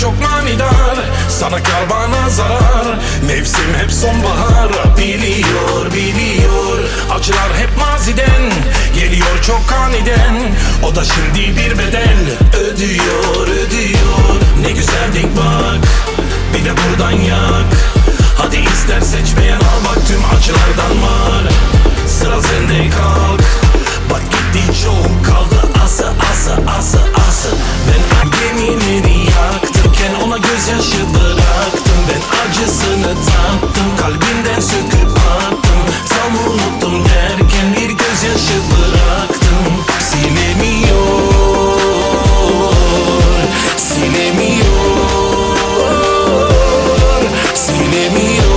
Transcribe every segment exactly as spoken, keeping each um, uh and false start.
çok manidar, sana kar bana zarar. Mevsim hep sonbahar, biliyor biliyor. Acılar hep maziden, geliyor çok aniden. O da şimdi bir bedel ödüyor ödüyor. Ne güzeldik bak, bir de buradan yak. Hadi ister seç beğen al bak, tüm acılardan var. Sıra sende kalk, bak gitti çok, kaldı azı azı azı azı. Ben gemileri yaktımken ona gözyaşı bıraktım. Ben acısını tattım, kalbimden söküp attım. Tam unuttum derken bir gözyaşı bıraktım. Silemiyor, silemiyor, silemiyor,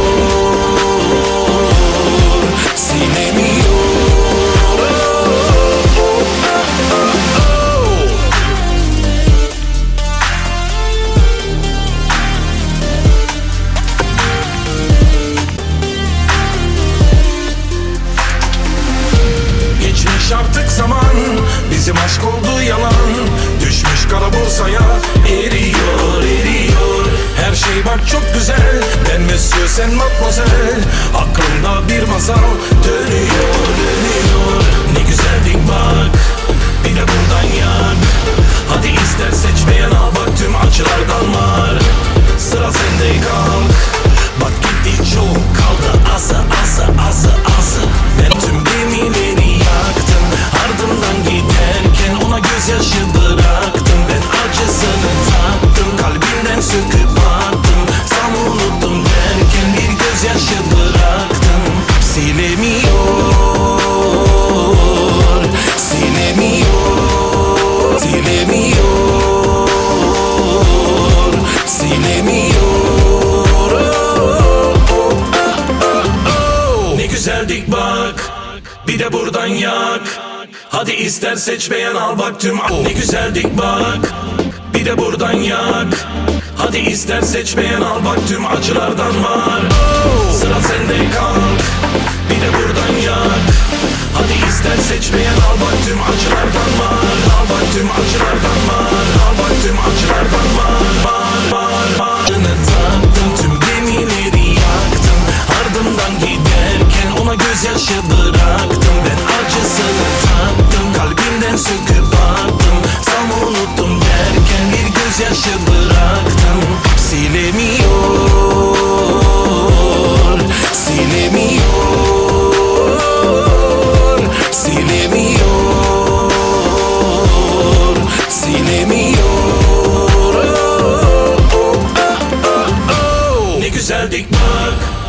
silemiyor. Geçmiş artık zaman, bizim aşk oldu yalan. Düşmüş kara borsaya, eriyor eriyor. Her şey bak çok güzel, ben monsieur sen mademoiselle. Aklımda bir masal dönüyor dönüyor. Ne güzeldik bak, bir de buradan yak. Hadi ister seç beğen al bak, tüm acılardan var. Sıra sende kalk, bak gitti çok, kaldı azı azı azı azı. Ben tüm gemileri yaktım, ardımdan giderken ona gözyaşı bıraktım. Ben acısını tattım, kalbimden söküp attım. Tam unuttum derken bir gözyaşı bıraktım. Silemiyor, silemiyor, silemiyor, silemiyor. Ne güzeldik bak, bir de buradan yak. Hadi ister seç beğen al bak, tüm ne güzeldik bak, bir de buradan yak. Hadi ister seç beğen al bak, tüm acılardan var. Sıra sende kalk, bir de buradan yak. Hadi ister seç beğen al bak, tüm acılardan var. Al bak tüm acılardan var. Al bak tüm acılardan var. Var var var. Taktım, tüm gemileri yaktım. Ardımdan giderken ona gözyaşı bıraktım. Ben acısını tattım, kalbimden söküp attım. Tam unuttum derken bir gözyaşı bıraktım. Silemiyor, silemiyor, silemiyor, silemiyor. Ne güzeldik bak,